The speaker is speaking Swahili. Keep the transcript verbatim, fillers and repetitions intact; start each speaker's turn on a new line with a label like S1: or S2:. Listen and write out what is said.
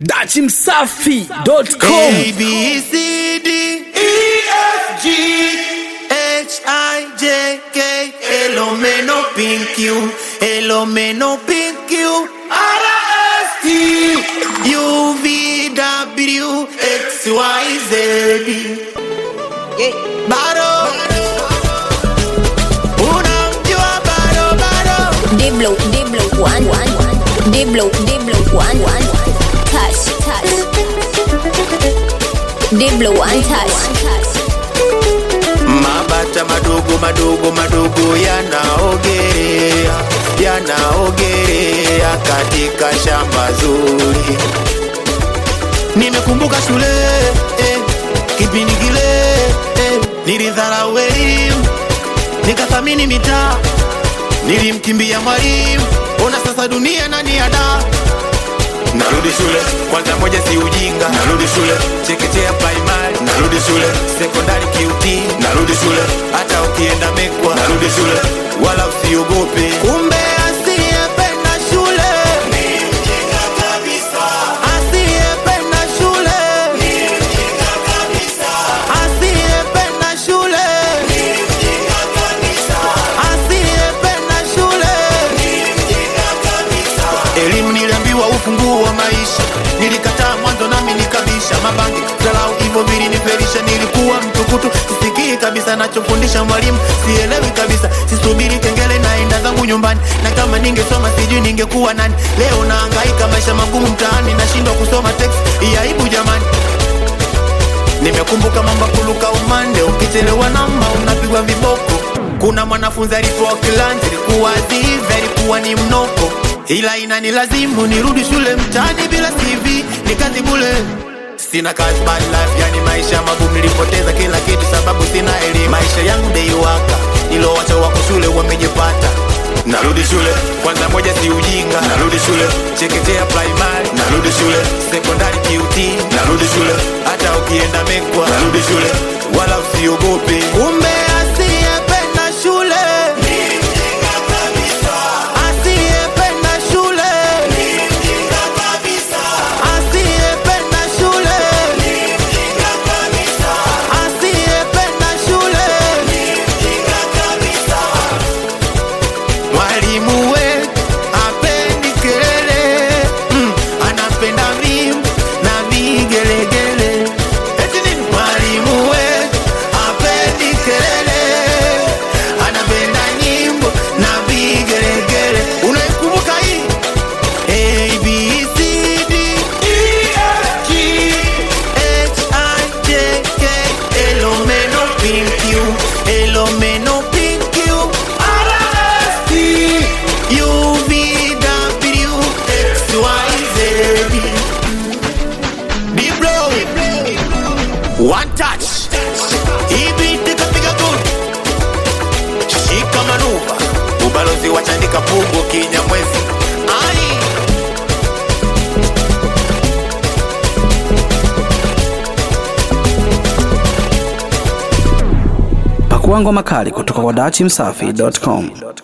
S1: dachi msafi dot com.
S2: A B C D E F G H I J K L M N O P Q L M N O P Q R S T U V W X Y Z. Baro unamjua baro baro
S3: Diblo Diblo one one Diblo Diblo one one touch touch Diblo one touch.
S2: Mabata madogo madogo madogo yanaogelea yanaogelea katika shamba zuri. Nimekumbuka shule eh, kipindi kile eh, nilidharau elimu nikathamini mitaa, nilimkimbia mwalimu, ona sasa dunia nani ada. Narudi shule, kwanza moja si ujinga. Narudi shule, chekechea primary. Narudi shule, secondary Q T. Narudi shule, hata ukienda mekwa. Narudi shule, wala usiogope. Kumbe asiyependa shule ni mjinga kabisa. Asiyependa shule ni mjinga kabisa. Asiyependa shule ni mjinga kabisa. Asiyependa shule ni mjinga kabisa. Elimu niliambiwa ufunguo wa maisha, nilikataa mwanzo nami nikabisha. Mabangi dharau hivyo viliniferisha, nilikuwa mtukutu sisikii kabisa nachofundisha mwalimu, sielewi kabisa, sisubiri kengele naenda zangu nyumbani. Na kama ningesoma sijui ningekuwa nani. Leo nahangaika maisha magumu mtaani, nashindwa kusoma text, aibu jamani. Nimekumbuka mambo kuluka umande, ukichelewa namba unapigwa viboko. Kuna mwanafunzi alipoa kilanje, alikuwa zive, alikuwa ni mnoko, ila inanilazimu nirudi shule mtaani bila C V, ni kazi bure. Sina kazi bad life, yani maisha magumu, nilipoteza kila kitu sababu sina elimu. Maisha yangu day waka, nilowacha wako shule wamejipata. Narudi shule, kwanza moja si ujinga. Narudi shule, chekechea primary. Narudi shule, secondary Q T. Narudi shule, hata ukienda mekwa. Narudi shule, wala usiogope. Kumbe asiyependa shule ni mjinga kabisa. Asiyependa shule ni mjinga kabisa. Asiyependa shule ni mjinga kabisa. Asiyependa shule ni mjinga kabisa. Mwalimu we hapendi kelele, mm, anapenda mimi na vigelegele. Eti nini? Mwalimu we hapendi kelele, anapenda nyimbo na vigelegele. Unaikumbuka hii? A B C D E F G H I J K L M N O P Q L M N O P Q R S T U V W X Y Z. Diblo one touch. Hivi tikapiga good. Shika manuva, ubalozi wachandika pugo Kinyamwezi. Ai
S1: Pakua ngoma kali kutoka kwa dachi msafi dot com.